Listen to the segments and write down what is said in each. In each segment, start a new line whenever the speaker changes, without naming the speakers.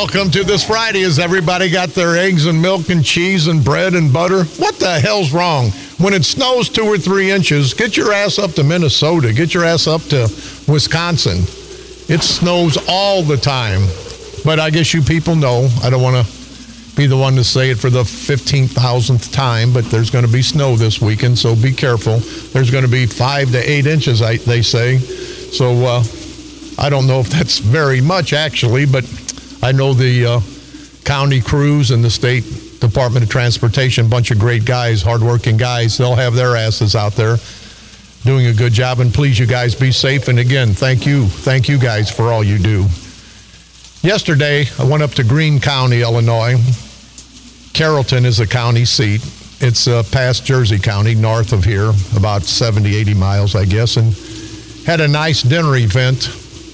Welcome to this Friday. Has everybody got their eggs and milk and cheese and bread and butter? What the hell's wrong? When it snows 2 or 3 inches, get your ass up to Minnesota. Get your ass up to Wisconsin. It snows all the time. But I guess you people know. I don't want to be the one to say it for the 15,000th time, but there's going to be snow this weekend, so be careful. There's going to be 5 to 8 inches, they say. So I don't know if that's very much, actually, but I know the county crews and the State Department of Transportation, bunch of great guys, hardworking guys. They'll have their asses out there doing a good job. And please, you guys, be safe. And again, thank you. Thank you guys for all you do. Yesterday, I went up to Greene County, Illinois. Carrollton is a county seat. It's past Jersey County, north of here, about 70, 80 miles, I guess, and had a nice dinner event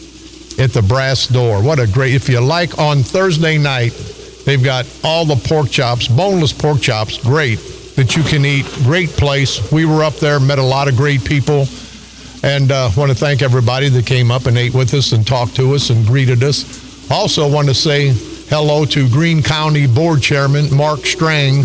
at the Brass Door. What a great, if you like, on Thursday night, they've got all the pork chops, boneless pork chops, great, that you can eat. Great place. We were up there, met a lot of great people, and want to thank everybody that came up and ate with us and talked to us and greeted us. Also want to say hello to Greene County Board Chairman Mark Strang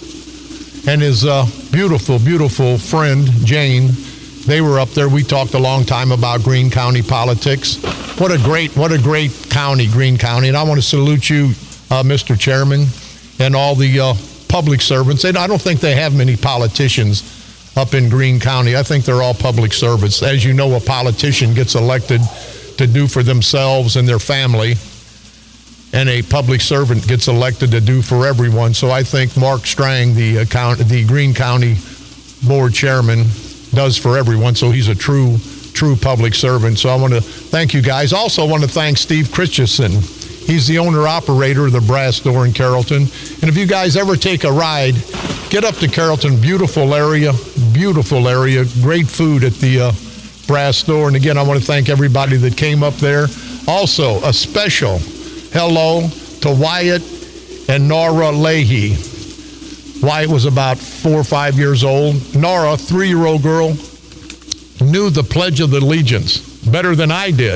and his beautiful, beautiful friend, Jane. They were up there. We talked a long time about Greene County politics. What a great county, Greene County. And I want to salute you, Mr. Chairman, and all the public servants. And I don't think they have many politicians up in Greene County. I think they're all public servants. As you know, a politician gets elected to do for themselves and their family, and a public servant gets elected to do for everyone. So I think Mark Strang, the Greene County Board Chairman, does for everyone. So he's a true public servant. So I want to thank you guys. Also want to thank Steve Christensen. He's the owner-operator of the Brass Door in Carrollton. And if you guys ever take a ride, get up to Carrollton. Beautiful area, great food at the Brass Door. And again, I want to thank everybody that came up there. Also, a special hello to Wyatt and Nora Leahy. Wyatt was about 4 or 5 years old. Nora, 3-year-old girl, knew the Pledge of Allegiance better than I did.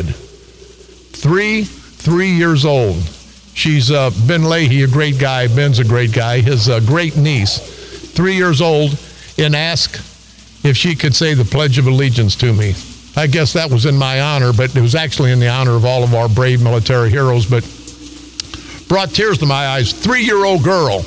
3 years old. She's Ben Leahy, a great guy. Ben's a great guy. His great niece, 3 years old, and asked if she could say the Pledge of Allegiance to me. I guess that was in my honor, but it was actually in the honor of all of our brave military heroes, but brought tears to my eyes. 3-year-old girl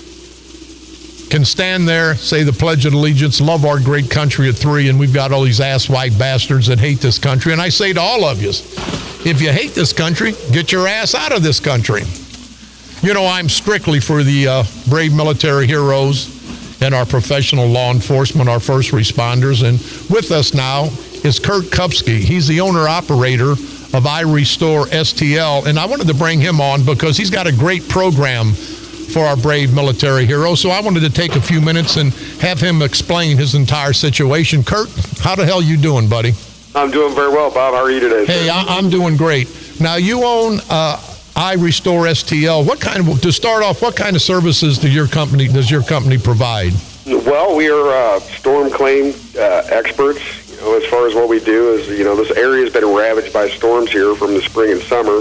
can stand there, say the Pledge of Allegiance, love our great country at 3, and we've got all these ass-white bastards that hate this country. And I say to all of you, if you hate this country, get your ass out of this country. You know, I'm strictly for the brave military heroes and our professional law enforcement, our first responders. And with us now is Kurt Kupsky. He's the owner-operator of iRestore STL, and I wanted to bring him on because he's got a great program for our brave military heroes. So I wanted to take a few minutes and have him explain his entire situation. Kurt, how the hell you doing, buddy?
I'm doing very well, Bob. How are you today, sir?
Hey, I'm doing great. Now, you own iRestore STL. To start off, what kind of services does your company provide?
Well, we are storm claim experts. You know, as far as what we do is, you know, this area has been ravaged by storms here from the spring and summer.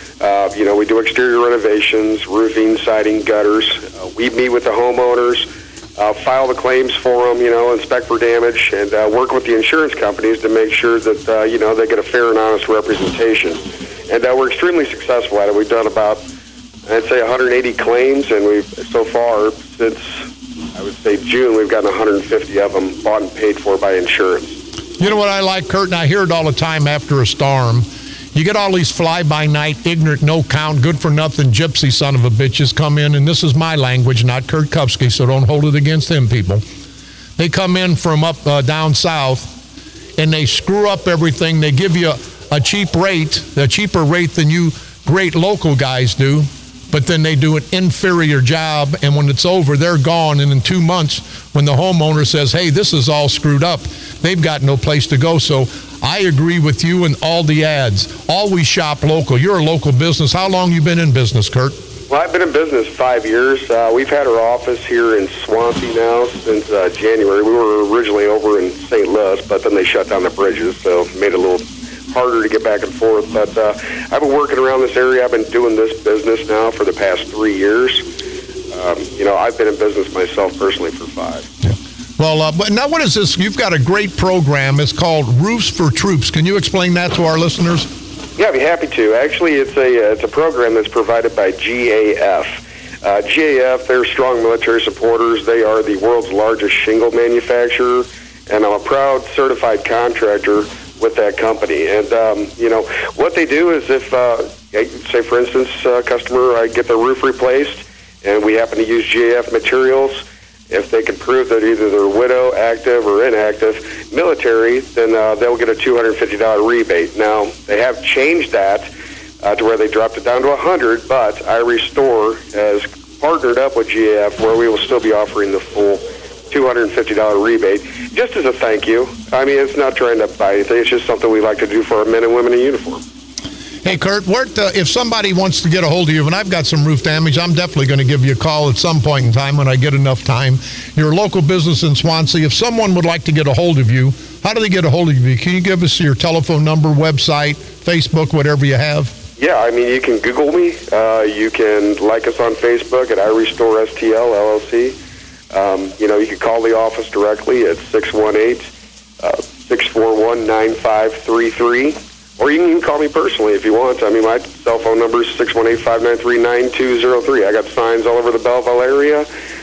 You know, we do exterior renovations, roofing, siding, gutters. We meet with the homeowners, file the claims for them, you know, inspect for damage, and work with the insurance companies to make sure that, you know, they get a fair and honest representation. And we're extremely successful at it. We've done about, I'd say, 180 claims, and we've, so far, since, I would say, June, we've gotten 150 of them bought and paid for by insurance.
You know what I like, Kurt, and I hear it all the time after a storm. You get all these fly-by-night, ignorant, no-count, good-for-nothing, gypsy son of a bitches come in, and this is my language, not Kurt Kupsky, so don't hold it against him, people. They come in from up down south, and they screw up everything. They give you a cheaper rate than you great local guys do, but then they do an inferior job, and when it's over, they're gone, and in 2 months, when the homeowner says, hey, this is all screwed up, they've got no place to go. So I agree with you and all the ads. Always shop local. You're a local business. How long you been in business, Kurt?
Well, I've been in business 5 years. We've had our office here in Swansea now since January. We were originally over in St. Louis, but then they shut down the bridges, so made it a little harder to get back and forth. But I've been working around this area. I've been doing this business now for the past 3 years. I've been in business myself personally for 5.
Yeah. Well, but now what is this? You've got a great program. It's called Roofs for Troops. Can you explain that to our listeners?
Yeah, I'd be happy to. Actually, it's a program that's provided by GAF. GAF, they're strong military supporters. They are the world's largest shingle manufacturer, and I'm a proud certified contractor with that company. And, what they do is if, say, for instance, a customer, I get their roof replaced, and we happen to use GAF materials, if they can prove that either they're widow, active, or inactive military, then they'll get a $250 rebate. Now, they have changed that to where they dropped it down to $100, but iRestore has partnered up with GAF where we will still be offering the full $250 rebate, just as a thank you. I mean, it's not trying to buy anything. It's just something we like to do for our men and women in uniform.
Hey, Kurt, if somebody wants to get a hold of you, and I've got some roof damage, I'm definitely going to give you a call at some point in time when I get enough time. You're a local business in Swansea. If someone would like to get a hold of you, how do they get a hold of you? Can you give us your telephone number, website, Facebook, whatever you have?
Yeah, I mean, you can Google me. You can like us on Facebook at iRestore STL LLC. You can call the office directly at 618-641-9533. Or you can call me personally if you want. I mean, my cell phone number is 618-593-9203. I got signs all over the Belleville area.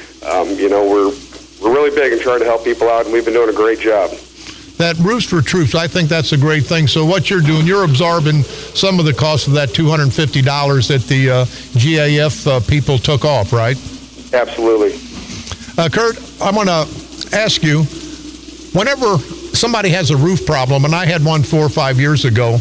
We're really big in trying to help people out, and we've been doing a great job.
That Roofs for Troops, I think that's a great thing. So what you're doing, you're absorbing some of the cost of that $250 that the GAF people took off, right?
Absolutely.
Kurt, I want to ask you, whenever somebody has a roof problem, and I had one 4 or 5 years ago,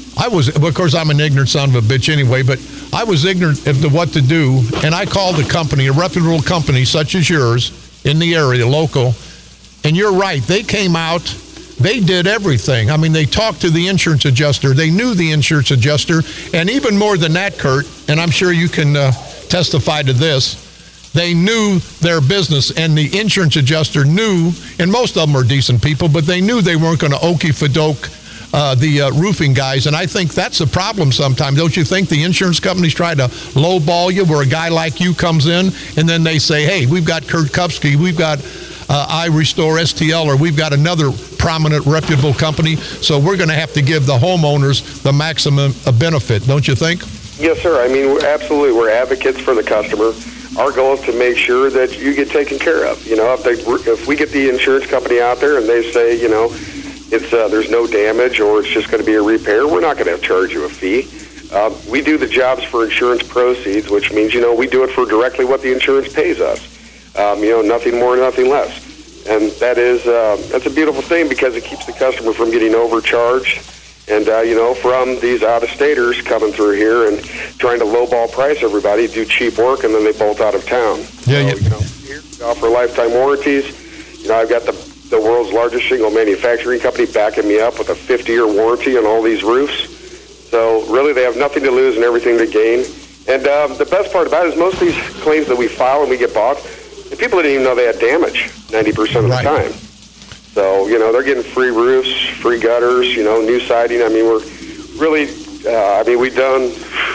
of course, I'm an ignorant son of a bitch anyway, but I was ignorant of what to do, and I called a company, a reputable company such as yours in the area, local, and you're right, they came out, they did everything. I mean, they talked to the insurance adjuster, they knew the insurance adjuster, and even more than that, Kurt, and I'm sure you can testify to this, they knew their business, and the insurance adjuster knew, and most of them are decent people, but they knew they weren't going to okey-fadoke the roofing guys, and I think that's a problem sometimes. Don't you think the insurance companies try to lowball you where a guy like you comes in, and then they say, hey, we've got Kurt Kupski, we've got iRestore STL, or we've got another prominent, reputable company, so we're going to have to give the homeowners the maximum benefit, don't you think?
Yes, sir. I mean, we're advocates for the customer. Our goal is to make sure that you get taken care of. If we get the insurance company out there and they say, it's there's no damage or it's just going to be a repair, we're not going to charge you a fee. We do the jobs for insurance proceeds, which means, we do it for directly what the insurance pays us. Nothing more, nothing less. And that's a beautiful thing because it keeps the customer from getting overcharged. And, from these out-of-staters coming through here and trying to lowball price everybody, do cheap work, and then they bolt out of town.
Yeah,
so, here we offer lifetime warranties. I've got the world's largest shingle manufacturing company backing me up with a 50-year warranty on all these roofs. So, really, they have nothing to lose and everything to gain. And the best part about it is most of these claims that we file and we get bought, the people didn't even know they had damage 90% of the time. So, they're getting free roofs, free gutters, new siding. I mean, we're really, we've done,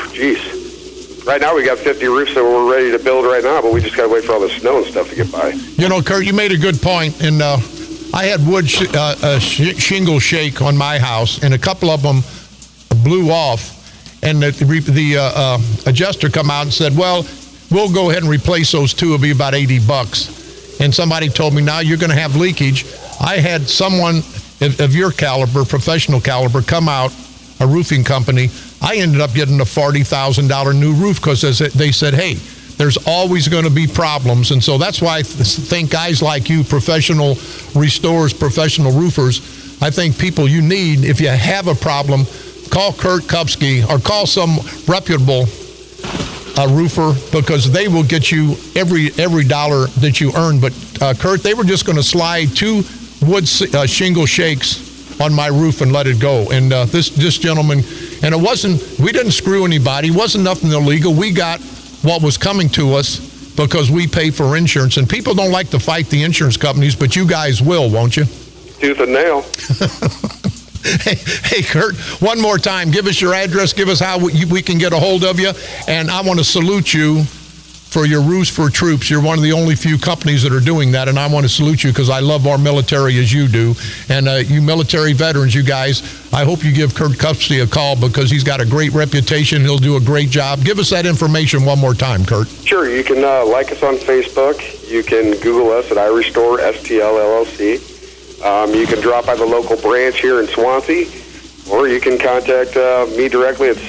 right now we got 50 roofs that we're ready to build right now, but we just got to wait for all the snow and stuff to get by.
Kurt, you made a good point, and I had wood shingle shake on my house, and a couple of them blew off, and the adjuster come out and said, well, we'll go ahead and replace those two. It'll be about $80. And somebody told me, now you're going to have leakage. I had someone of your caliber, professional caliber, come out, a roofing company. I ended up getting a $40,000 new roof because they said, hey, there's always going to be problems. And so that's why I think guys like you, professional restorers, professional roofers, I think people you need, if you have a problem, call Kurt Kupski or call some reputable roofer, because they will get you every dollar that you earn. But Kurt, they were just going to slide 2 wood shingle shakes on my roof and let it go. And this gentleman, and we didn't screw anybody. It wasn't nothing illegal. We got what was coming to us because we pay for insurance. And people don't like to fight the insurance companies, but you guys will, won't you?
Tooth and nail.
Hey, Kurt, one more time, give us your address, give us how we can get a hold of you, and I want to salute you for your Roofs for Troops. You're one of the only few companies that are doing that, and I want to salute you because I love our military as you do. And you military veterans, you guys, I hope you give Kurt Kupsky a call because he's got a great reputation. He'll do a great job. Give us that information one more time, Kurt.
Sure. You can like us on Facebook. You can Google us at iRestore STL LLC. You can drop by the local branch here in Swansea, or you can contact me directly at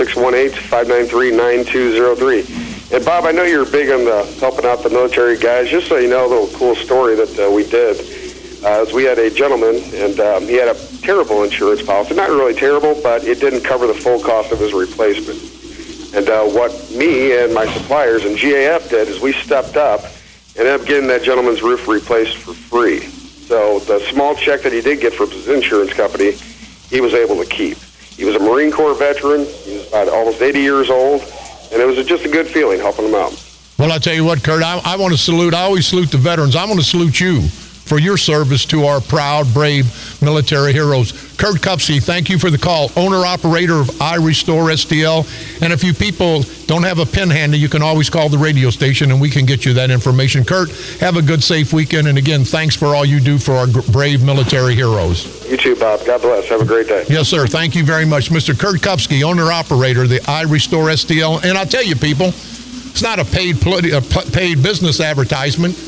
618-593-9203. And, Bob, I know you're big on helping out the military guys. Just so you know, a little cool story that we did is we had a gentleman, and he had a terrible insurance policy. Not really terrible, but it didn't cover the full cost of his replacement. And what me and my suppliers and GAF did is we stepped up and ended up getting that gentleman's roof replaced for free. So the small check that he did get from his insurance company, he was able to keep. He was a Marine Corps veteran. He was about almost 80 years old, and it was just a good feeling helping him out.
Well, I tell you what, Kurt, I want to salute, I always salute the veterans. I want to salute you for your service to our proud, brave military heroes. Kurt Kupsky, thank you for the call. Owner-operator of iRestore STL. And if you people don't have a pen handy, you can always call the radio station and we can get you that information. Kurt, have a good, safe weekend. And again, thanks for all you do for our brave military heroes.
You too, Bob. God bless. Have a great day.
Yes, sir. Thank you very much. Mr. Kurt Kupsky, owner-operator of the iRestore STL. And I'll tell you, people, it's not a paid business advertisement.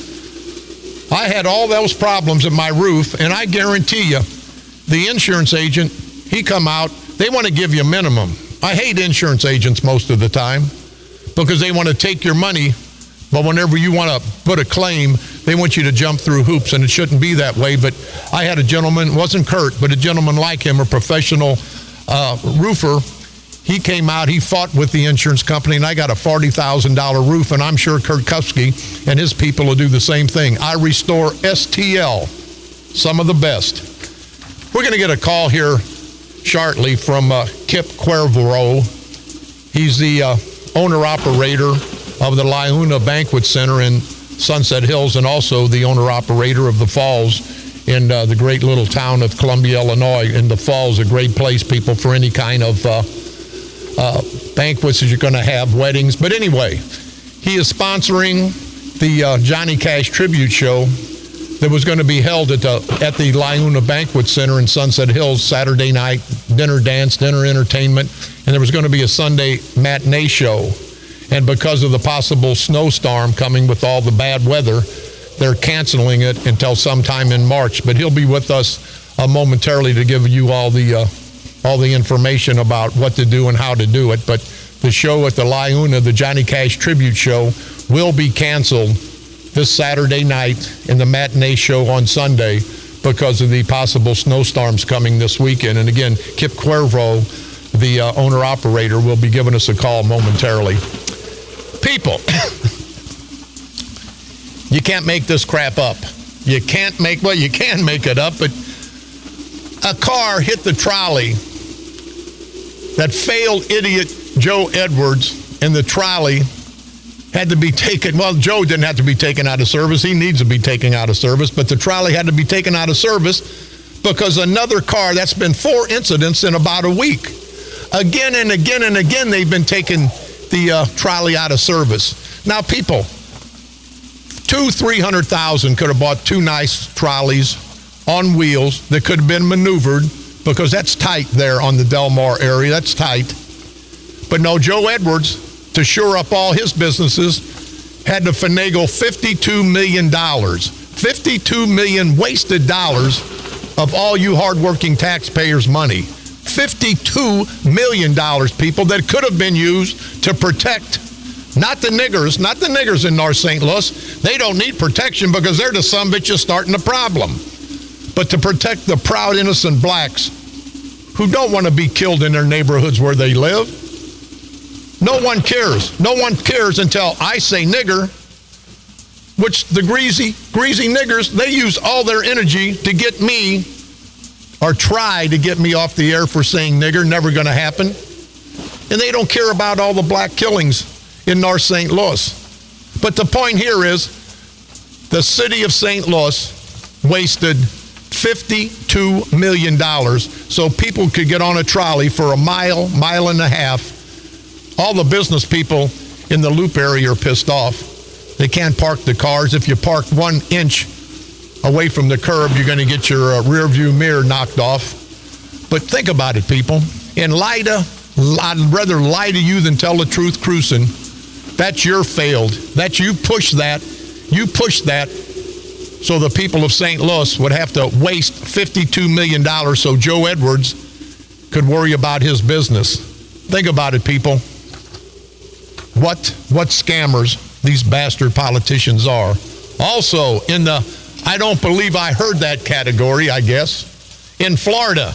I had all those problems in my roof, and I guarantee you, the insurance agent, he come out, they want to give you a minimum. I hate insurance agents most of the time because they want to take your money, but whenever you want to put a claim, they want you to jump through hoops, and it shouldn't be that way. But I had a gentleman, wasn't Kurt, but a gentleman like him, a professional roofer. He came out, he fought with the insurance company, and I got a $40,000 roof, and I'm sure Kurt Kupsky and his people will do the same thing. iRestore STL, some of the best. We're going to get a call here shortly from Kip Cuervo. He's the owner-operator of the LIUNA Banquet Center in Sunset Hills and also the owner-operator of the Falls in the great little town of Columbia, Illinois. And the Falls, a great place, people, for any kind of banquets that you're going to have, weddings. But anyway, he is sponsoring the Johnny Cash tribute show that was going to be held at the LIUNA Banquet Center in Sunset Hills Saturday night, dinner dance, dinner entertainment, and there was going to be a Sunday matinee show. And because of the possible snowstorm coming with all the bad weather, they're canceling it until sometime in March. But he'll be with us momentarily to give you all the information about what to do and how to do it. But the show at the LIUNA, the Johnny Cash tribute show, will be canceled this Saturday night and the matinee show on Sunday because of the possible snowstorms coming this weekend. And again, Kip Cuervo, the owner-operator, will be giving us a call momentarily. People, you can't make this crap up. You can make it up, but a car hit the trolley. That failed idiot Joe Edwards, and the trolley had to be taken. Well, Joe didn't have to be taken out of service. He needs to be taken out of service, but the trolley had to be taken out of service because another car, that's been 4 incidents in about a week. Again and again and again, they've been taking the trolley out of service. Now, people, $300,000 could have bought 2 nice trolleys on wheels that could have been maneuvered because that's tight there on the Del Mar area. That's tight. But no, Joe Edwards, to shore up all his businesses, had to finagle $52 million. $52 million wasted dollars of all you hardworking taxpayers' money. $52 million, people, that could have been used to protect not the niggers in North St. Louis. They don't need protection because they're the sumbitches starting the problem. But to protect the proud, innocent blacks who don't want to be killed in their neighborhoods where they live. No one cares. No one cares until I say nigger, which the greasy niggers, they use all their energy to get me, or try to get me off the air for saying nigger. Never going to happen. And they don't care about all the black killings in North St. Louis. But the point here is the city of St. Louis wasted $52 million so people could get on a trolley for a mile, mile and a half. All the business people in the Loop area are pissed off. They can't park the cars. If you park 1 inch away from the curb, you're going to get your rear view mirror knocked off. But think about it, people. I'd rather lie to you than tell the truth cruising. That's your failed. That's you push that. You push that so the people of St. Louis would have to waste $52 million so Joe Edwards could worry about his business. Think about it, people. What scammers these bastard politicians are. Also, in the I don't believe I heard that category, I guess, in Florida,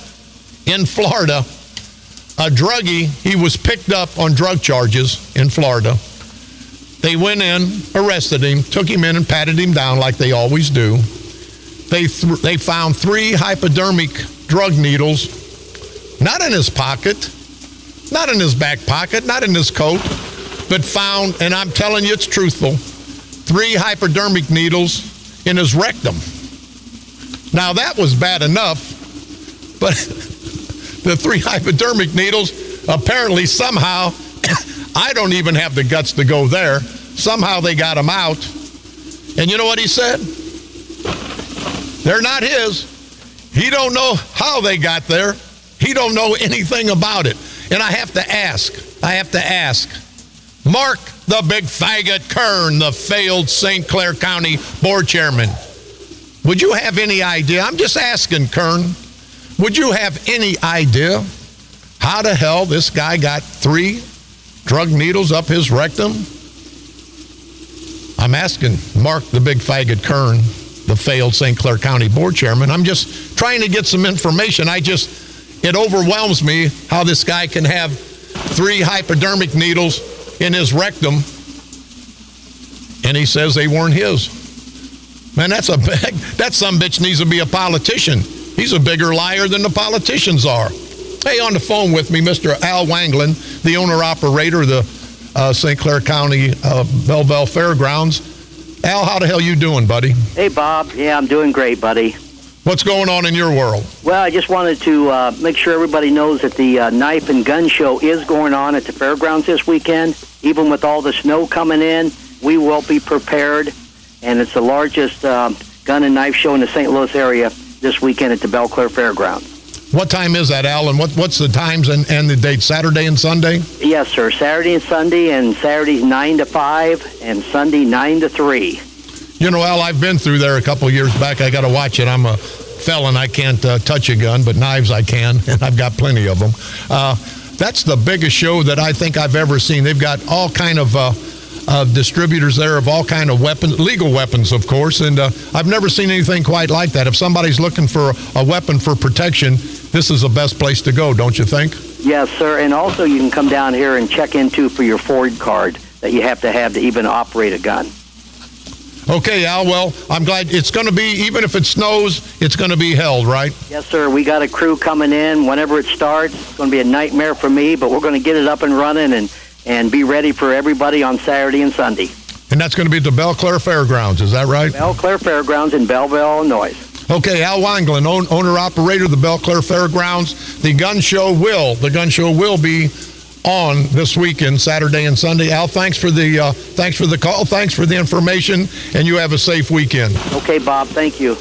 a druggie, he was picked up on drug charges in Florida. They went in, arrested him, took him in and patted him down like they always do. They found 3 hypodermic drug needles, not in his pocket, not in his back pocket, not in his coat, but found, and I'm telling you it's truthful, 3 hypodermic needles in his rectum. Now that was bad enough, but the 3 hypodermic needles, apparently somehow, I don't even have the guts to go there. Somehow they got him out. And you know what he said? They're not his. He don't know how they got there. He don't know anything about it. And I have to ask, Mark the Big Faggot Kern, the failed St. Clair County board chairman, would you have any idea? I'm just asking, Kern. Would you have any idea how the hell this guy got 3 drug needles up his rectum? I'm asking Mark the Big Faggot Kern, the failed St. Clair County board chairman. I'm just trying to get some information. It overwhelms me how this guy can have 3 hypodermic needles in his rectum, and he says they weren't his. Man, that some bitch needs to be a politician. He's a bigger liar than the politicians are. Hey, on the phone with me, Mr. Al Wanglin, the owner-operator of the St. Clair County Belleville Fairgrounds. Al, how the hell you doing, buddy?
Hey, Bob. Yeah, I'm doing great, buddy.
What's going on in your world?
Well, I just wanted to make sure everybody knows that the Knife and Gun Show is going on at the fairgrounds this weekend. Even with all the snow coming in, we will be prepared. And it's the largest gun and knife show in the St. Louis area this weekend at the Belle Claire Fairgrounds.
What time is that, Al? And what's the times and the dates, Saturday and Sunday?
Yes, sir. Saturday and Sunday, and Saturday's 9 to 5, and Sunday 9 to 3.
You know, Al, I've been through there a couple of years back. I got to watch it. I'm a felon. I can't touch a gun, but knives I can, and I've got plenty of them. That's the biggest show that I think I've ever seen. They've got all kind of distributors there of all kind of weapons, legal weapons, of course, and I've never seen anything quite like that. If somebody's looking for a weapon for protection, this is the best place to go, don't you think?
Yes, sir, and also you can come down here and check into for your Ford card that you have to even operate a gun.
Okay, Al, well, I'm glad it's going to be, even if it snows, it's going to be held, right?
Yes, sir. We got a crew coming in whenever it starts. It's going to be a nightmare for me, but we're going to get it up and running and be ready for everybody on Saturday and Sunday.
And that's going to be at the Belle Claire Fairgrounds, is that right?
Belle Claire Fairgrounds in Belleville, Illinois.
Okay, Al Wanglin, owner-operator of the Belle Claire Fairgrounds. The gun show will be on this weekend, Saturday and Sunday. Al, thanks for the call, thanks for the information, and you have a safe weekend.
Okay, Bob, thank you.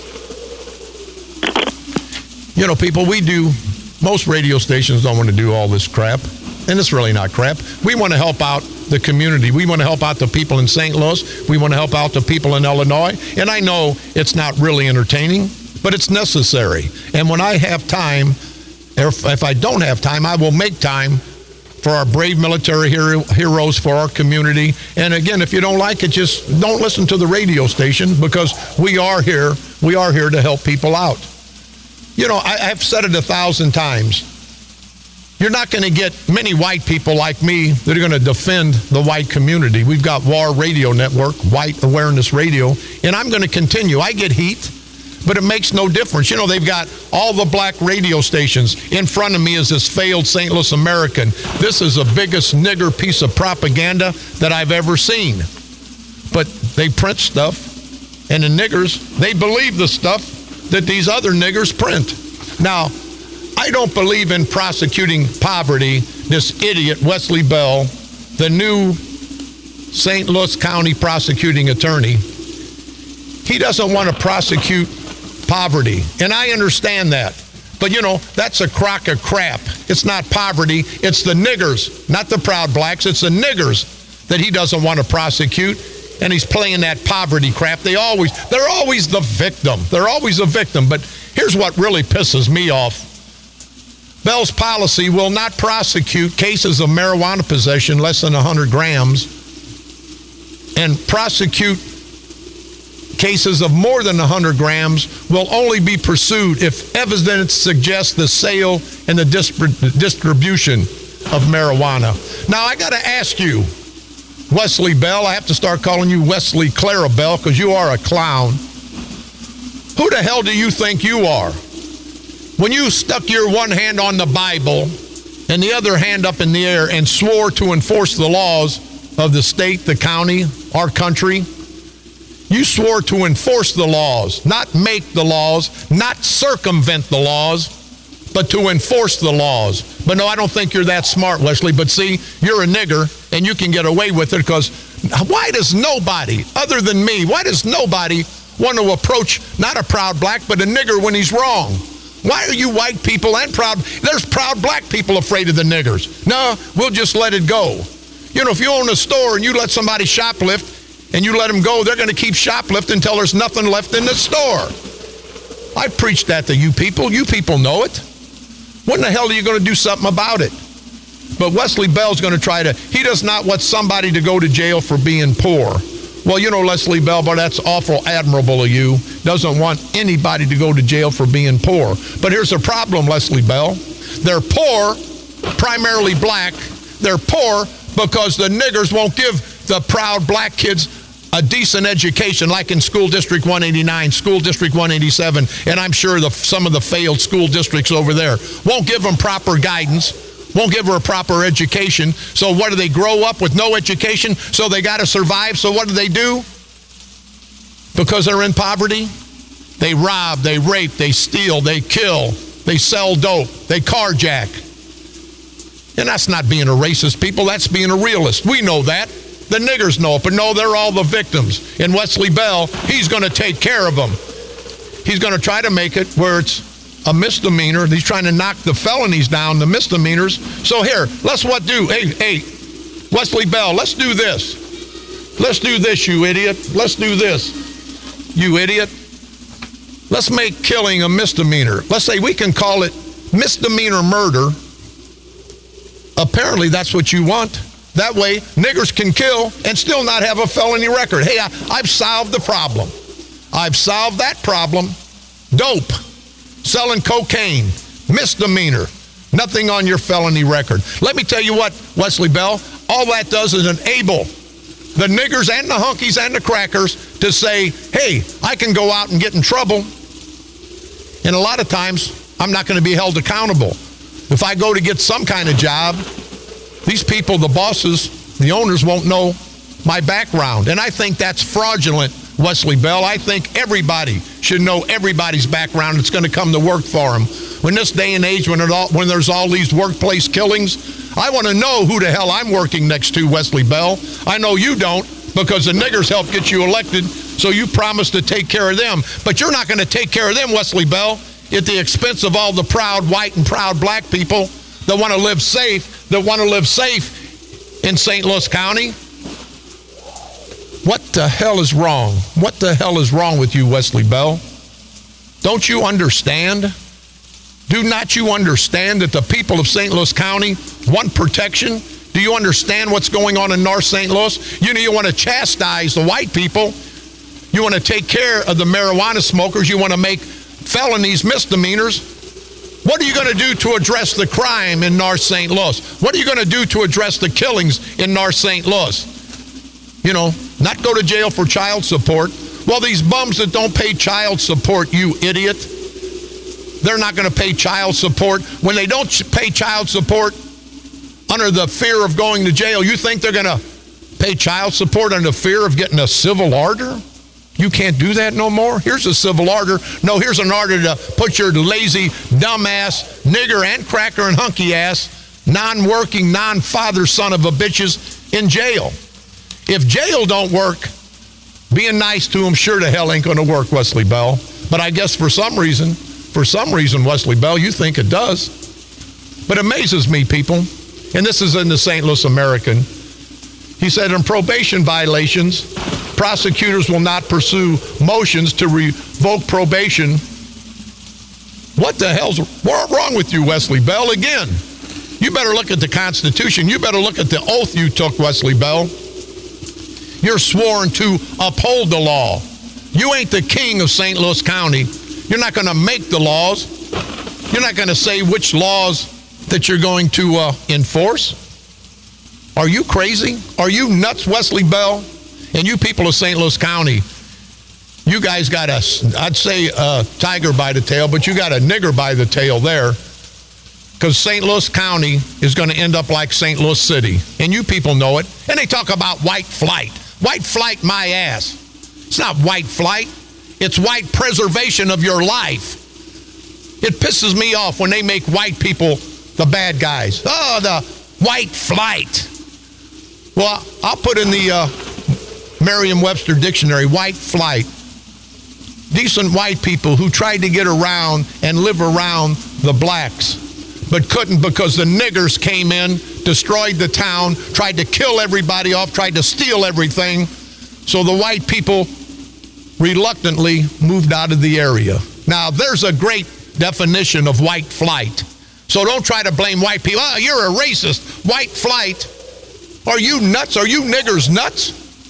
You know, people, most radio stations don't want to do all this crap. And it's really not crap. We want to help out the community. We want to help out the people in St. Louis. We want to help out the people in Illinois. And I know it's not really entertaining, but it's necessary. And when I have time, if I don't have time, I will make time for our brave military heroes, for our community. And again, if you don't like it, just don't listen to the radio station, because we are here to help people out. You know, I've said it 1,000 times. You're not going to get many white people like me that are going to defend the white community. We've got WAR Radio Network, White Awareness Radio, and I'm going to continue. I get heat, but it makes no difference. You know, they've got all the black radio stations. In front of me is this failed St. Louis American. This is the biggest nigger piece of propaganda that I've ever seen. But they print stuff, and the niggers, they believe the stuff that these other niggers print. Now, I don't believe in prosecuting poverty. This idiot, Wesley Bell, the new St. Louis County prosecuting attorney, he doesn't want to prosecute poverty. And I understand that. But, that's a crock of crap. It's not poverty. It's the niggers, not the proud blacks. It's the niggers that he doesn't want to prosecute. And he's playing that poverty crap. They're always the victim. They're always a victim. But here's what really pisses me off. Bell's policy will not prosecute cases of marijuana possession less than 100 grams and prosecute cases of more than 100 grams will only be pursued if evidence suggests the sale and the distribution of marijuana. Now, I got to ask you, Wesley Bell, I have to start calling you Wesley Clara Bell because you are a clown. Who the hell do you think you are? When you stuck your one hand on the Bible and the other hand up in the air and swore to enforce the laws of the state, the county, our country, you swore to enforce the laws, not make the laws, not circumvent the laws, but to enforce the laws. But no, I don't think you're that smart, Wesley. But see, you're a nigger, and you can get away with it because why does nobody, other than me, why does nobody want to approach not a proud black, but a nigger when he's wrong? Why are you white people and proud? There's proud black people afraid of the niggers. No, we'll just let it go. If you own a store and you let somebody shoplift, and you let them go, they're going to keep shoplifting until there's nothing left in the store. I've preached that to you people. You people know it. When the hell are you going to do something about it? But Wesley Bell's going to he does not want somebody to go to jail for being poor. Well, Leslie Bell, but that's awful admirable of you. Doesn't want anybody to go to jail for being poor. But here's the problem, Wesley Bell. They're poor, primarily black. They're poor because the niggers won't give the proud black kids a decent education, like in School District 189, School District 187, and I'm sure some of the failed school districts over there won't give them proper guidance, won't give her a proper education. So what do they grow up with? No education, so they got to survive. So what do? Because they're in poverty? They rob, they rape, they steal, they kill, they sell dope, they carjack. And that's not being a racist, people. That's being a realist. We know that. The niggers know it, but no, they're all the victims. And Wesley Bell, he's going to take care of them. He's going to try to make it where it's a misdemeanor. He's trying to knock the felonies down, the misdemeanors. So here, let's do? Hey, Wesley Bell, let's do this. Let's do this, you idiot. Let's do this, you idiot. Let's make killing a misdemeanor. Let's say we can call it misdemeanor murder. Apparently, that's what you want. That way, niggers can kill and still not have a felony record. Hey, I've solved the problem. I've solved that problem. Dope, selling cocaine, misdemeanor, nothing on your felony record. Let me tell you what, Wesley Bell, all that does is enable the niggers and the hunkies and the crackers to say, hey, I can go out and get in trouble. And a lot of times, I'm not going to be held accountable. If I go to get some kind of job, these people, the bosses, the owners won't know my background. And I think that's fraudulent, Wesley Bell. I think everybody should know everybody's background that's going to come to work for them. When this day and age, when there's all these workplace killings, I want to know who the hell I'm working next to, Wesley Bell. I know you don't, because the niggers helped get you elected, so you promised to take care of them. But you're not going to take care of them, Wesley Bell, at the expense of all the proud white and proud black people that want to live safe, in St. Louis County. What the hell is wrong? What the hell is wrong with you, Wesley Bell? Don't you understand? Do not you understand that the people of St. Louis County want protection? Do you understand what's going on in North St. Louis? You want to chastise the white people. You want to take care of the marijuana smokers. You want to make felonies misdemeanors. What are you going to do to address the crime in North St. Louis? What are you going to do to address the killings in North St. Louis? Not go to jail for child support. Well, these bums that don't pay child support, you idiot, they're not going to pay child support. When they don't pay child support under the fear of going to jail, you think they're going to pay child support under fear of getting a civil order? You can't do that no more? Here's a civil order. No, here's an order to put your lazy, dumbass, nigger and cracker and hunky ass, non-working, non-father son of a bitches in jail. If jail don't work, being nice to them sure to hell ain't going to work, Wesley Bell. But I guess for some reason, Wesley Bell, you think it does. But it amazes me, people, and this is in the St. Louis American. He said in probation violations, prosecutors will not pursue motions to revoke probation. What the hell's wrong with you, Wesley Bell? Again, you better look at the Constitution. You better look at the oath you took, Wesley Bell. You're sworn to uphold the law. You ain't the king of St. Louis County. You're not going to make the laws. You're not going to say which laws that you're going to enforce. Are you crazy? Are you nuts, Wesley Bell? And you people of St. Louis County, you guys got I'd say a tiger by the tail, but you got a nigger by the tail there. Because St. Louis County is going to end up like St. Louis City. And you people know it. And they talk about white flight. White flight my ass. It's not white flight. It's white preservation of your life. It pisses me off when they make white people the bad guys. Oh, the white flight. Well, I'll put in the Merriam-Webster dictionary, white flight. Decent white people who tried to get around and live around the blacks, but couldn't because the niggers came in, destroyed the town, tried to kill everybody off, tried to steal everything. So the white people reluctantly moved out of the area. Now, there's a great definition of white flight. So don't try to blame white people. Oh, you're a racist. White flight. Are you nuts? Are you niggers nuts?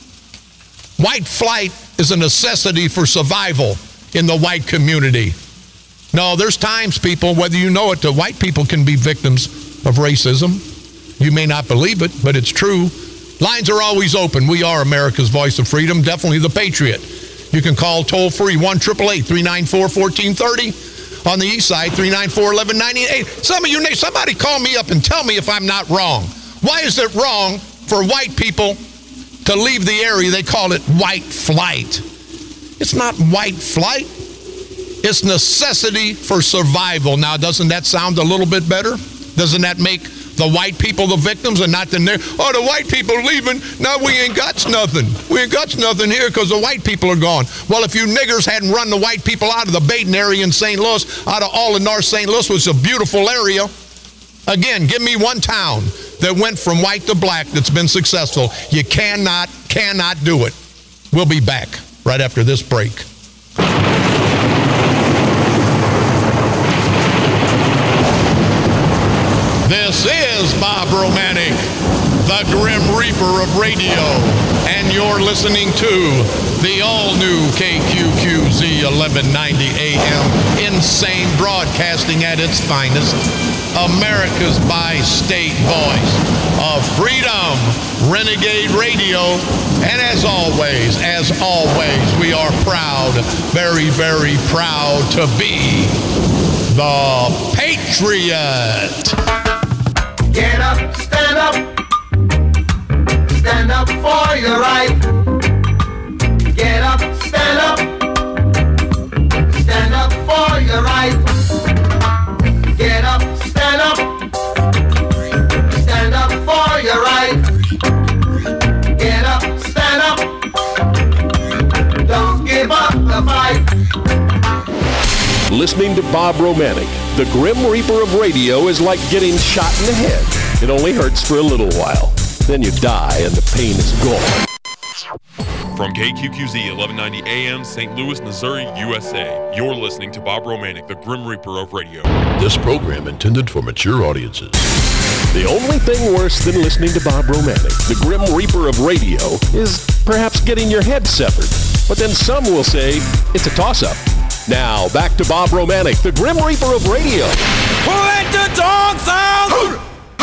White flight is a necessity for survival in the white community. No, there's times, people, whether you know it, the white people can be victims of racism. You may not believe it, but it's true. Lines are always open. We are America's voice of freedom, definitely the Patriot. You can call toll-free 1-888-394-1430. On the east side, 394-1198. Some of you, somebody call me up and tell me if I'm not wrong. Why is it wrong for white people to leave the area? They call it white flight. It's not white flight. It's necessity for survival. Now, doesn't that sound a little bit better? Doesn't that make the white people the victims and not the niggers? Oh, the white people are leaving. Now we ain't got nothing. We ain't got nothing here because the white people are gone. Well, if you niggers hadn't run the white people out of the Baden area in St. Louis, out of all of North St. Louis, which is a beautiful area. Again, give me one town that went from white to black that's been successful. You cannot do it. We'll be back right after this break. This is Bob Romanek, the Grim Reaper of radio, and you're listening to the all-new KQQZ 1190 AM, insane broadcasting at its finest, America's bi-state voice of freedom, Renegade Radio, and as always, we are proud, very, very proud to be the Patriot.
Get up, stand up for your right. Get up, stand up for your right. Get up, stand up for your right. Get up, stand up, don't give up the fight.
Listening to Bob Romanek, the Grim Reaper of radio, is like getting shot in the head. It only hurts for a little while. Then you die and the pain is gone.
From KQQZ 1190 AM, St. Louis, Missouri, USA, you're listening to Bob Romanek, the Grim Reaper of radio.
This program intended for mature audiences.
The only thing worse than listening to Bob Romanek, the Grim Reaper of radio, is perhaps getting your head severed. But then some will say it's a toss-up. Now, back to Bob Romanek, the Grim Reaper of radio.
Who let the dogs out? Who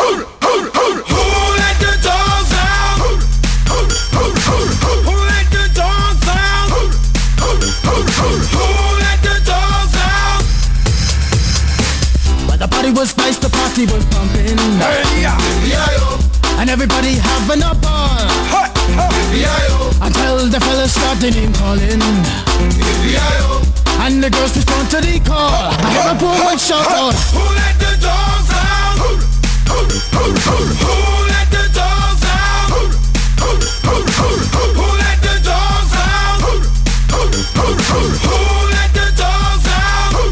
let the dogs out? Who let the dogs out? Who let the dogs out?
But the party was nice, the party was pumping.
Hey, yeah.
And everybody having a ball. Until All the fellas start their name calling. And the girls respond to the call. I have a poor one shout out.
Who let the dogs out? Who let the dogs out? Who let the dogs out? Who let the dogs out?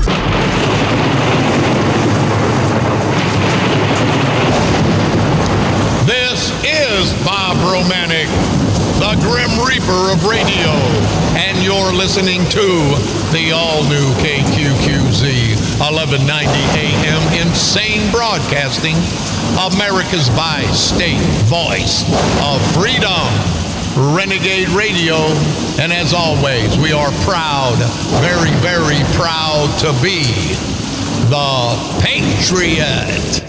This is Bob Romanek, the Grim Reaper of radio, and you're listening to the all-new KQQZ 1190 AM Insane Broadcasting, America's bi-state voice of freedom, Renegade Radio. And as always, we are proud, very, very proud to be the Patriot.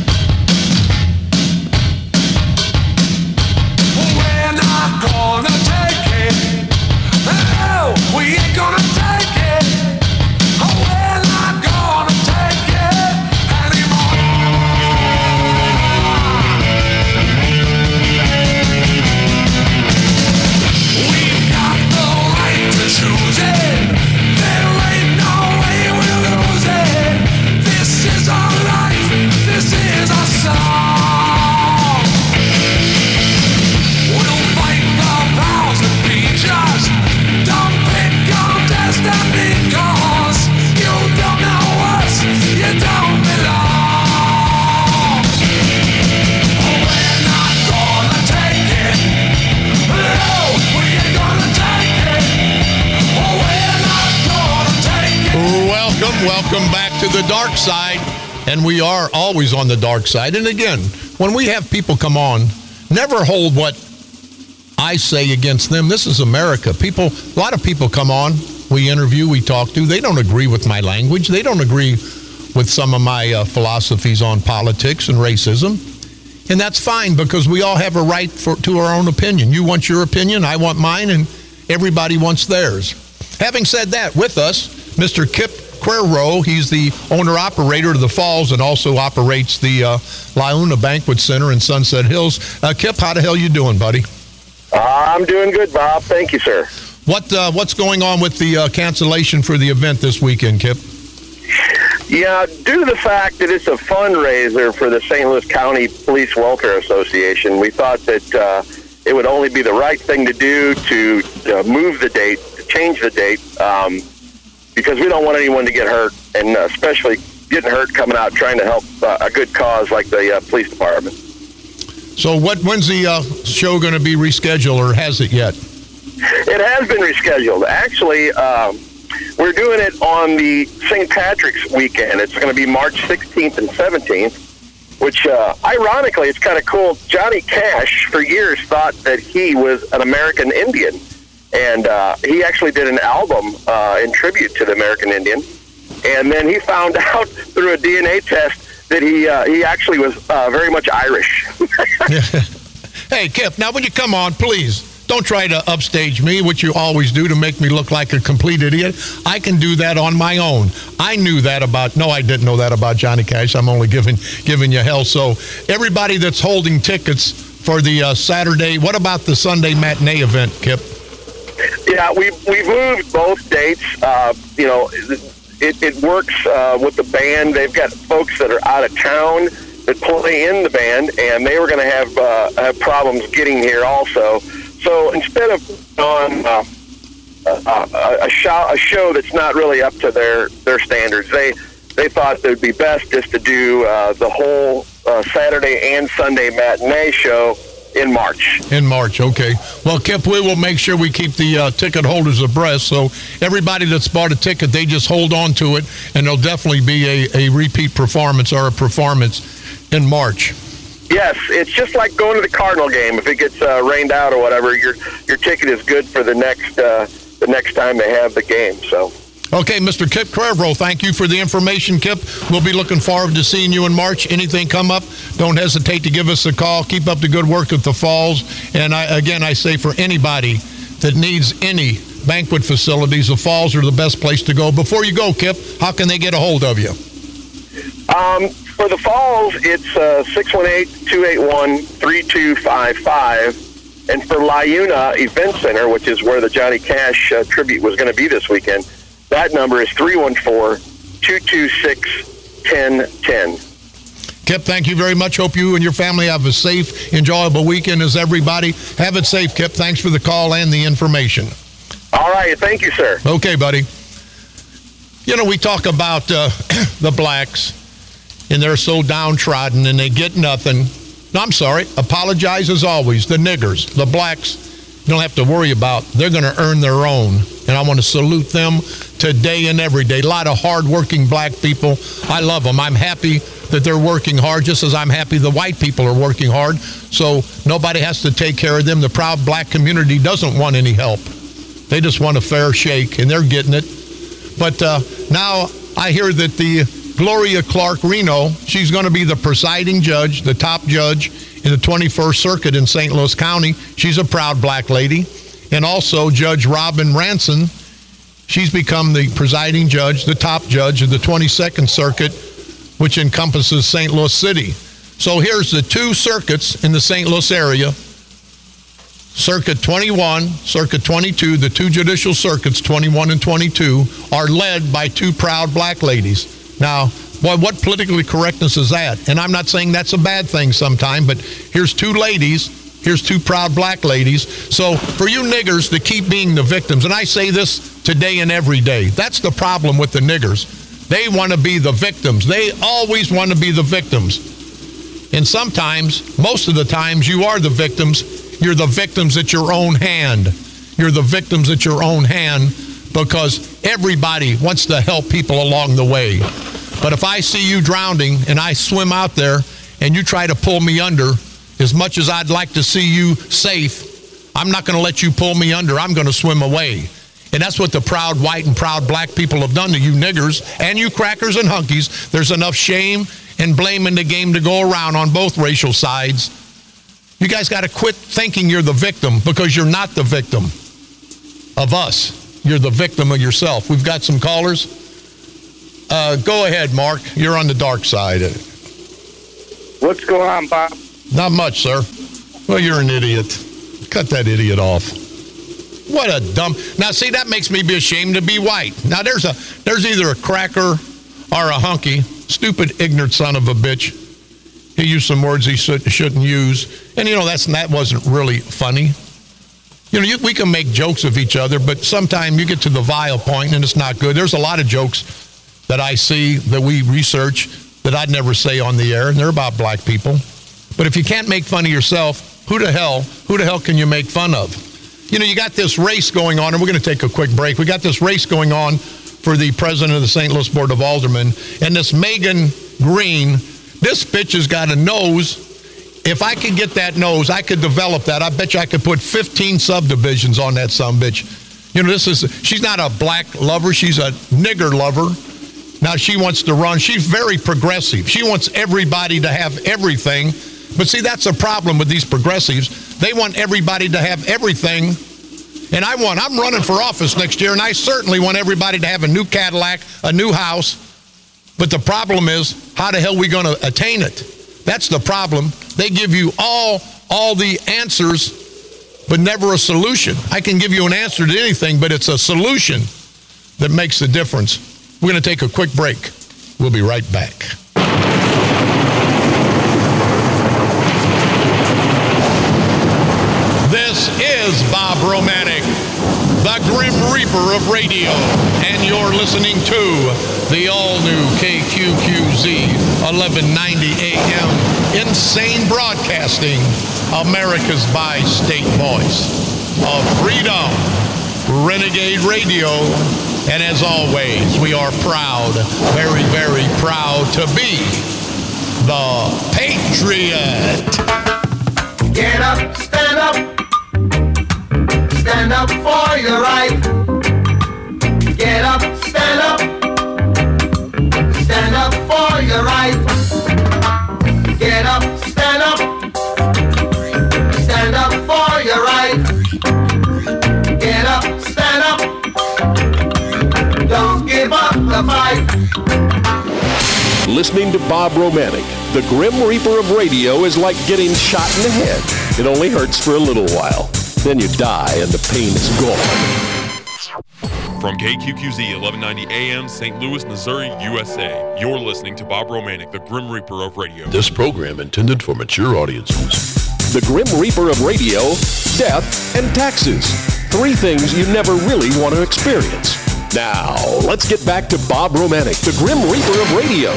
We're not gonna take it. No, we ain't gonna take it. We're not gonna take it anymore. We've got the right to choose it. There ain't no way we'll lose it. This is our life. This is our song. We'll fight the powers that be just. Don't pick on destiny, 'cause you don't know us, you don't belong. We're not gonna take it. No, we ain't gonna take it. We're not gonna take it.
Welcome back to the dark side. And we are always on the dark side. And again, when we have people come on, never hold what I say against them. This is America. A lot of people come on, we interview, we talk to. They don't agree with my language. They don't agree with some of my philosophies on politics and racism. And that's fine, because we all have a right to our own opinion. You want your opinion, I want mine, and everybody wants theirs. Having said that, with us, Mr. Kip Cuervo. He's the owner-operator of the Falls and also operates the Launa Banquet Center in Sunset Hills. Kip, how the hell you doing, buddy?
I'm doing good, Bob. Thank you, sir.
What's going on with the cancellation for the event this weekend, Kip?
Yeah, due to the fact that it's a fundraiser for the St. Louis County Police Welfare Association, we thought that it would only be the right thing to do to move the date, to change the date, because we don't want anyone to get hurt, and especially getting hurt coming out trying to help a good cause like the police department.
So when's the show going to be rescheduled, or has it yet?
It has been rescheduled. Actually, we're doing it on the St. Patrick's weekend. It's going to be March 16th and 17th, which, ironically, it's kind of cool. Johnny Cash, for years, thought that he was an American Indian, and he actually did an album in tribute to the American Indian. And then he found out through a DNA test that he actually was very much Irish.
Hey, Kip, now when you come on, please, don't try to upstage me, which you always do to make me look like a complete idiot. I can do that on my own. I knew that no, I didn't know that about Johnny Cash. I'm only giving you hell. So everybody that's holding tickets for the Saturday, what about the Sunday matinee event, Kip?
Yeah, we've moved both dates. It works with the band. They've got folks that are out of town that play in the band, and they were going to have problems getting here also. So instead of on a show that's not really up to their standards, they thought it would be best just to do the whole Saturday and Sunday matinee show in March. In March,
okay. Well, Kip, we will make sure we keep the ticket holders abreast. So everybody that's bought a ticket, they just hold on to it, and there'll definitely be a repeat performance or a performance in March.
Yes, it's just like going to the Cardinal game. If it gets rained out or whatever, your ticket is good for the next time they have the game. So.
Okay, Mr. Kip Cuervo, thank you for the information, Kip. We'll be looking forward to seeing you in March. Anything come up, don't hesitate to give us a call. Keep up the good work at the Falls. And I say for anybody that needs any banquet facilities, the Falls are the best place to go. Before you go, Kip, how can they get a hold of you?
For the Falls, it's 618-281-3255. And for LIUNA Event Center, which is where the Johnny Cash tribute was going to be this weekend, that number is 314-226-1010.
Kip, thank you very much. Hope you and your family have a safe, enjoyable weekend as everybody. Have it safe, Kip. Thanks for the call and the information.
All right. Thank you, sir.
Okay, buddy. You know, we talk about the blacks, and they're so downtrodden, and they get nothing. No, I'm sorry. Apologize as always. The niggers, the blacks, you don't have to worry about. They're going to earn their own, and I want to salute them today and every day. A lot of hardworking black people. I love them. I'm happy that they're working hard, just as I'm happy the white people are working hard. So nobody has to take care of them. The proud black community doesn't want any help. They just want a fair shake, and they're getting it. But now I hear that the Gloria Clark Reno, she's going to be the presiding judge, the top judge in the 21st Circuit in St. Louis County. She's a proud black lady. And also Judge Robin Ranson, she's become the presiding judge, the top judge of the 22nd Circuit, which encompasses St. Louis City. So here's the two circuits in the St. Louis area. Circuit 21, Circuit 22, the two judicial circuits, 21 and 22, are led by two proud black ladies. Now, boy, what politically correctness is that? And I'm not saying that's a bad thing sometime, but here's two ladies, here's two proud black ladies. So for you niggers to keep being the victims, and I say this today and every day, that's the problem with the niggers. They want to be the victims. They always want to be the victims. And sometimes, most of the times, you are the victims. You're the victims at your own hand. You're the victims at your own hand because everybody wants to help people along the way. But if I see you drowning and I swim out there and you try to pull me under, as much as I'd like to see you safe, I'm not going to let you pull me under. I'm going to swim away. And that's what the proud white and proud black people have done to you niggers and you crackers and hunkies. There's enough shame and blame in the game to go around on both racial sides. You guys got to quit thinking you're the victim because you're not the victim of us. You're the victim of yourself. We've got some callers. Go ahead, Mark. You're on the dark side.
What's going on, Bob?
Not much, sir. Well, you're an idiot. Cut that idiot off. What a dumb... Now, see, that makes me be ashamed to be white. Now, there's either a cracker or a hunky, stupid, ignorant son of a bitch. He used some words he shouldn't use. And, you know, that wasn't really funny. You know, we can make jokes of each other, but sometimes you get to the vile point and it's not good. There's a lot of jokes that I see that we research that I'd never say on the air, and they're about black people. But if you can't make fun of yourself, who the hell can you make fun of? You know, you got this race going on, and we're going to take a quick break. We got this race going on for the president of the St. Louis Board of Aldermen, and this Megan Green, this bitch has got a nose. If I could get that nose, I could develop that. I bet you I could put 15 subdivisions on that sumbitch. You know, she's not a black lover. She's a nigger lover. Now she wants to run. She's very progressive. She wants everybody to have everything. But see, that's a problem with these progressives. They want everybody to have everything. And I'm running for office next year, and I certainly want everybody to have a new Cadillac, a new house. But the problem is, how the hell are we going to attain it? That's the problem. They give you all the answers, but never a solution. I can give you an answer to anything, but it's a solution that makes the difference. We're going to take a quick break. We'll be right back. This is Bob Romanek, the Grim Reaper of radio, and you're listening to the all-new KQQZ 1190 AM, Insane Broadcasting, America's bi-state voice of freedom, Renegade Radio. And as always, we are proud, very, very proud to be the Patriot.
Get up, stand up. Stand up for your right. Get up, stand up. Stand up for your right. Get up, stand up. Stand up for your right. Get up, stand up. Don't give up the fight.
Listening to Bob Romanek, the Grim Reaper of radio, is like getting shot in the head. It only hurts for a little while. Then you die and the pain is gone.
From KQQZ 1190 AM, St. Louis, Missouri, USA, you're listening to Bob Romanek, the Grim Reaper of Radio.
This program intended for mature audiences.
The Grim Reaper of radio, death, and taxes. 3 things you never really want to experience. Now, let's get back to Bob Romanek, the Grim Reaper of radio.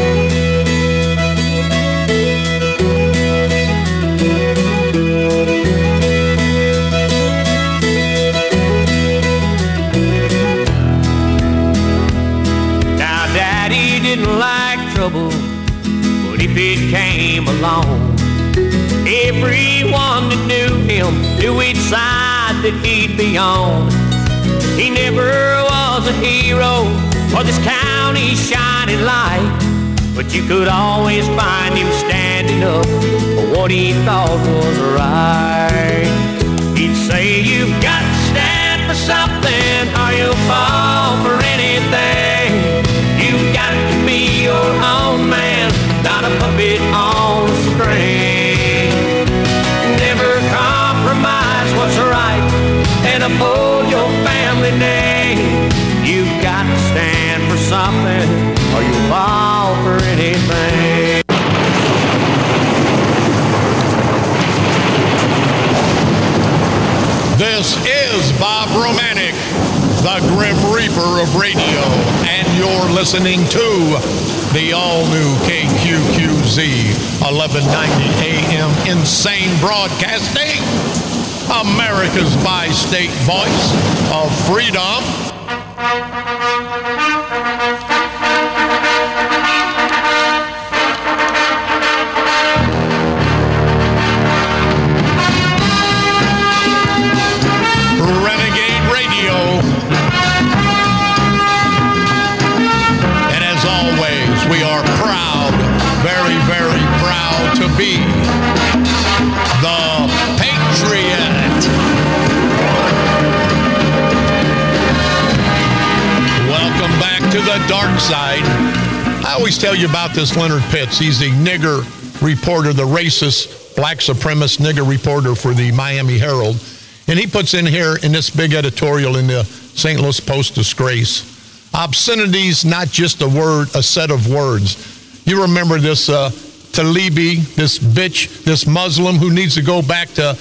Now, Daddy didn't like trouble, but if it came along, everyone that knew him knew which side that he'd be on. He never was a hero or this county's shining light, but you could always find him standing up for what he thought was right. He'd say, you've got to stand for something or you'll fall for anything. You've got to be your own man, not a puppet on a string. Never compromise what's right and uphold your family name. You've got to stand for something or you'll fall for anything.
This is Bob Romanek, the Grim Reaper of radio, and you're listening to the all-new KQQZ 1190 AM Insane Broadcasting, America's bi-state voice of freedom. Renegade Radio. And as always, we are proud, very, very proud to be the Patriot. Welcome back to the dark side. I always tell you about this Leonard Pitts. He's the nigger reporter, the racist, black supremacist nigger reporter for the Miami Herald. And he puts in here in this big editorial in the St. Louis Post-Disgrace, obscenities, not just a word, a set of words. You remember this Talibi, this bitch, this Muslim who needs to go back to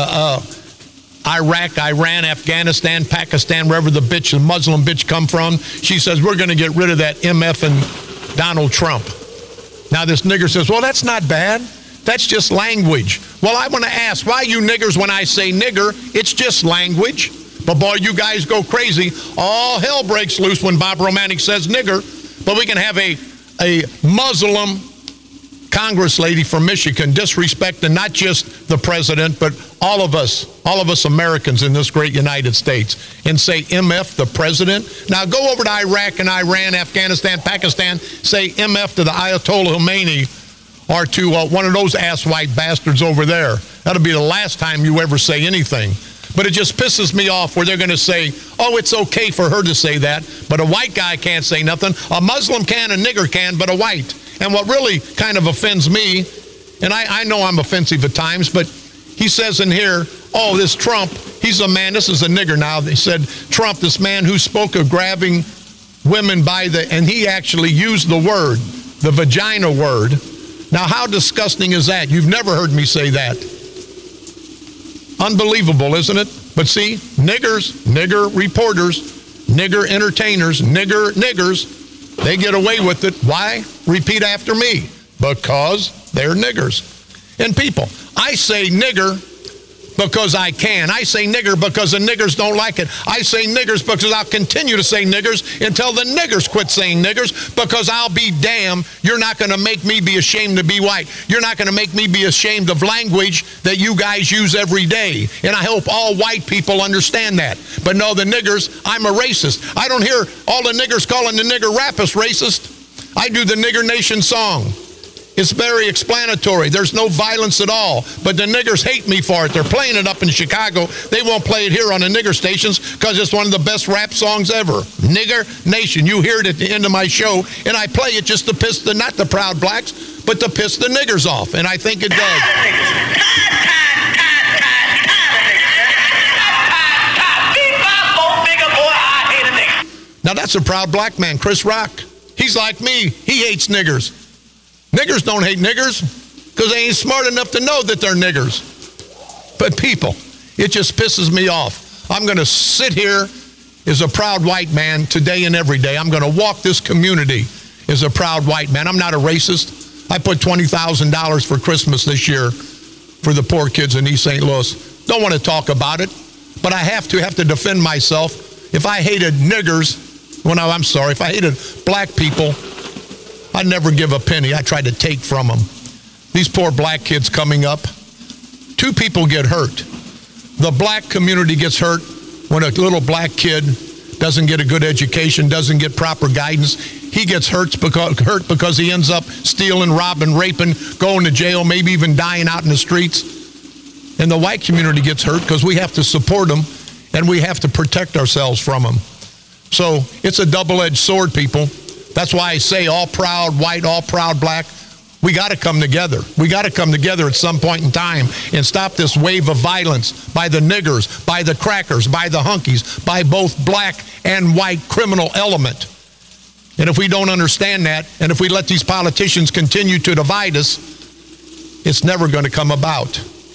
Iraq, Iran, Afghanistan, Pakistan, wherever the bitch, the Muslim bitch come from. She says, we're going to get rid of that MF and Donald Trump. Now this nigger says, well, that's not bad. That's just language. Well, I want to ask, why you niggers, when I say nigger, it's just language. But boy, you guys go crazy. All hell breaks loose when Bob Romanek says nigger. But we can have a Muslim Congress lady from Michigan disrespecting not just the president, but all of us Americans in this great United States, and say MF the president. Now go over to Iraq and Iran, Afghanistan, Pakistan, say MF to the Ayatollah Khomeini, or to one of those ass-white bastards over there. That'll be the last time you ever say anything. But it just pisses me off where they're going to say, oh, it's okay for her to say that, but a white guy can't say nothing. A Muslim can, a nigger can, but a white. And what really kind of offends me, and I know I'm offensive at times, but he says in here, oh, this Trump, he's a man, this is a nigger now. They said, Trump, this man who spoke of grabbing women by the, and he actually used the word, the vagina word. Now, how disgusting is that? You've never heard me say that. Unbelievable, isn't it? But see, niggers, nigger reporters, nigger entertainers, niggers, they get away with it. Why? Repeat after me. Because they're niggers. And people, I say nigger because I can. I say nigger because the niggers don't like it. I say niggers because I'll continue to say niggers until the niggers quit saying niggers, because I'll be damned, you're not going to make me be ashamed to be white. You're not going to make me be ashamed of language that you guys use every day. And I hope all white people understand that. But no, the niggers, I'm a racist. I don't hear all the niggers calling the nigger rapists racist. I do the Nigger Nation song. It's very explanatory. There's no violence at all. But the niggers hate me for it. They're playing it up in Chicago. They won't play it here on the nigger stations because it's one of the best rap songs ever. Nigger Nation. You hear it at the end of my show, and I play it just to piss not the proud blacks, but to piss the niggers off. And I think it does. Now, that's a proud black man, Chris Rock. He's like me. He hates niggers. Niggers don't hate niggers because they ain't smart enough to know that they're niggers. But people, it just pisses me off. I'm going to sit here as a proud white man today and every day. I'm going to walk this community as a proud white man. I'm not a racist. I put $20,000 for Christmas this year for the poor kids in East St. Louis. Don't want to talk about it, but I have to defend myself. If I hated niggers, if I hated black people, I'd never give a penny. I tried to take from them. These poor black kids coming up, 2 people get hurt. The black community gets hurt when a little black kid doesn't get a good education, doesn't get proper guidance. He gets hurt because he ends up stealing, robbing, raping, going to jail, maybe even dying out in the streets. And the white community gets hurt because we have to support them and we have to protect ourselves from them. So it's a double-edged sword, people. That's why I say all proud white, all proud black. We got to come together. We got to come together at some point in time and stop this wave of violence by the niggers, by the crackers, by the hunkies, by both black and white criminal element. And if we don't understand that, and if we let these politicians continue to divide us, it's never going to come about.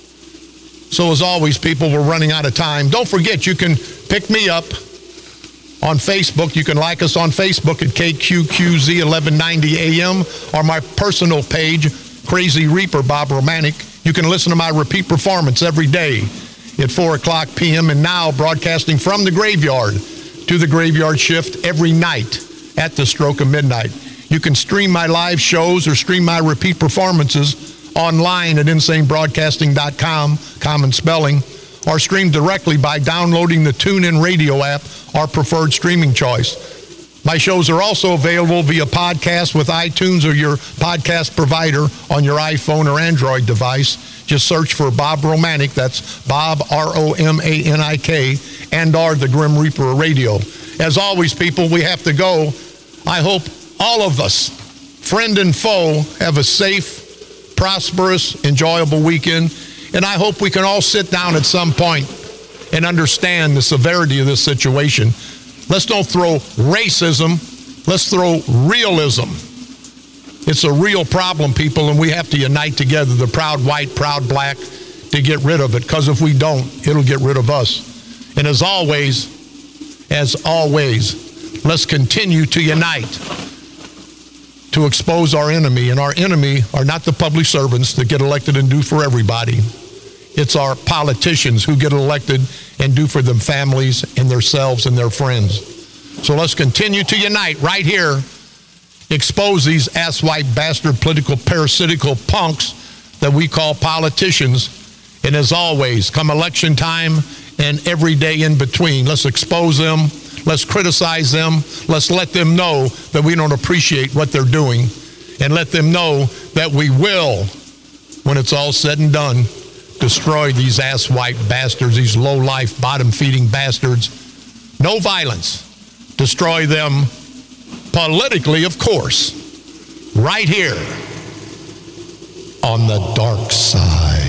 So as always, people, we're running out of time. Don't forget, you can pick me up on Facebook. You can like us on Facebook at KQQZ 1190 AM or my personal page, Crazy Reaper Bob Romanek. You can listen to my repeat performance every day at 4 o'clock p.m. and now broadcasting from the graveyard to the graveyard shift every night at the stroke of midnight. You can stream my live shows or stream my repeat performances online at insanebroadcasting.com, common spelling, or stream directly by downloading the TuneIn Radio app, our preferred streaming choice. My shows are also available via podcast with iTunes or your podcast provider on your iPhone or Android device. Just search for Bob Romanek, that's Bob, R-O-M-A-N-I-K, and or the Grim Reaper Radio. As always, people, we have to go. I hope all of us, friend and foe, have a safe, prosperous, enjoyable weekend. And I hope we can all sit down at some point and understand the severity of this situation. Let's don't throw racism. Let's throw realism. It's a real problem, people, and we have to unite together, the proud white, proud black, to get rid of it. Because if we don't, it'll get rid of us. And as always, let's continue to unite to expose our enemy. And our enemy are not the public servants that get elected and do for everybody. It's our politicians who get elected and do for them families and themselves and their friends. So let's continue to unite right here, expose these asswipe bastard political parasitical punks that we call politicians. And as always, come election time and every day in between, let's expose them, let's criticize them, let's let them know that we don't appreciate what they're doing, and let them know that we will, when it's all said and done, destroy these asswipe bastards, these low-life, bottom-feeding bastards. No violence. Destroy them politically, of course, right here on the dark side.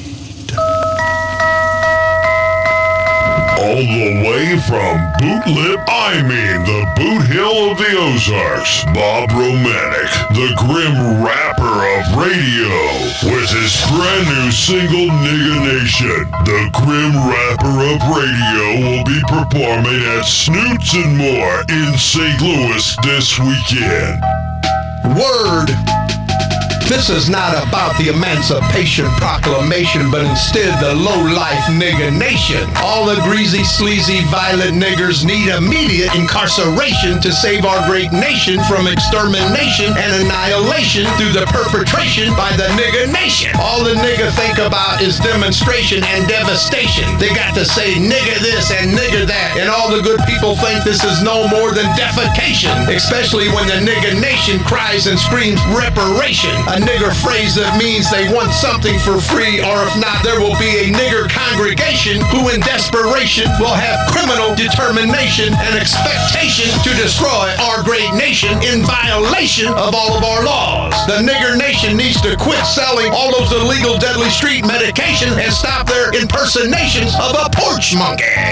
All the way from the Boot Hill of the Ozarks, Bob Romanek, the Grim Rapper of Radio, with his brand new single, Nigga Nation. The Grim Rapper of Radio will be performing at Snoots and More in St. Louis this weekend.
Word! This is not about the Emancipation Proclamation, but instead the low-life nigga nation. All the greasy, sleazy, violent niggers need immediate incarceration to save our great nation from extermination and annihilation through the perpetration by the nigga nation. All the nigga think about is demonstration and devastation. They got to say nigga this and nigga that, and all the good people think this is no more than defecation, especially when the nigga nation cries and screams reparation. A nigger phrase that means they want something for free, or if not, there will be a nigger congregation who in desperation will have criminal determination and expectation to destroy our great nation in violation of all of our laws. The nigger nation needs to quit selling all those illegal deadly street medication and stop their impersonations of a porch monkey.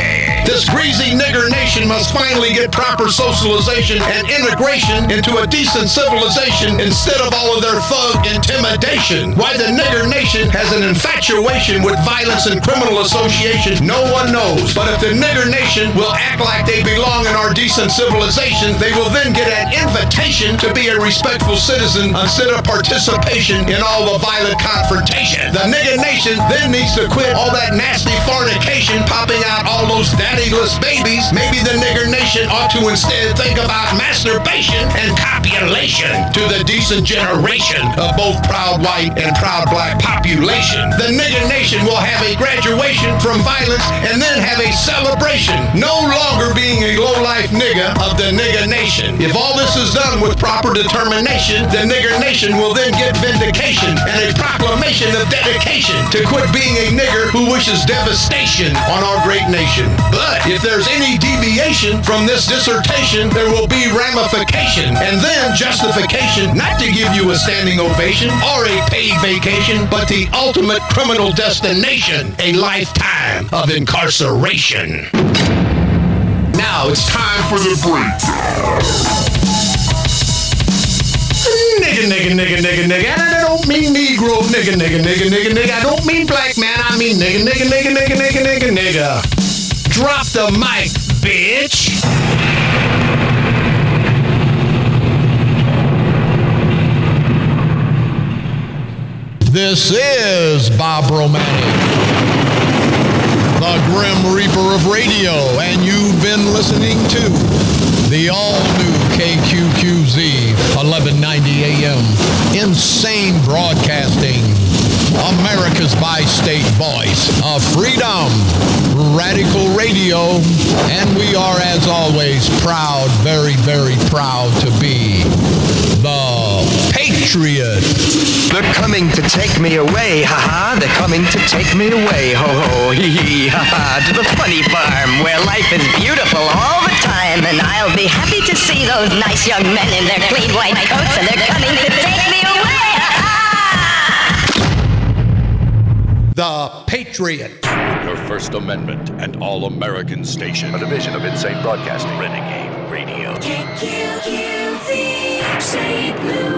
This greasy nigger nation must finally get proper socialization and integration into a decent civilization instead of all of their thug intimidation. Why the nigger nation has an infatuation with violence and criminal association, no one knows. But if the nigger nation will act like they belong in our decent civilization, they will then get an invitation to be a respectful citizen instead of participation in all the violent confrontation. The nigger nation then needs to quit all that nasty fornication, popping out all those daddyless babies. Maybe the nigger nation ought to instead think about masturbation and copulation to the decent generation of both proud white and proud black population. The nigger nation will have a graduation from violence and then have a celebration, no longer being a low-life nigger of the nigger nation. If all this is done with proper determination, the nigger nation will then get vindication and a proclamation of dedication to quit being a nigger who wishes devastation on our great nation. But if there's any deviation from this dissertation, there will be ramification and then justification not to give you a standing ovation or a paid vacation, but the ultimate criminal destination, a lifetime of incarceration. Now it's time for the breakdown. Nigga. And I don't mean Negro, nigga. I don't mean black man, I mean nigga. Drop the mic, bitch. This is Bob Romantic, the Grim Reaper of radio, and you've been listening to the all-new KQQZ 1190 AM, insane broadcasting, America's bi-state voice of freedom, radical radio, and we are, as always, proud, very, very proud to be the Patriot.
They're coming to take me away, ha-ha. They're coming to take me away, ho-ho, hee-hee, ha-ha. To the funny farm where life is beautiful all the time. And I'll be happy to see those nice young men in their clean white coats. And they're coming to take me away, ha-ha.
The Patriot.
Your First Amendment and All-American Station. A division of Insane Broadcasting. Renegade Radio.
KQQZ, St. Louis.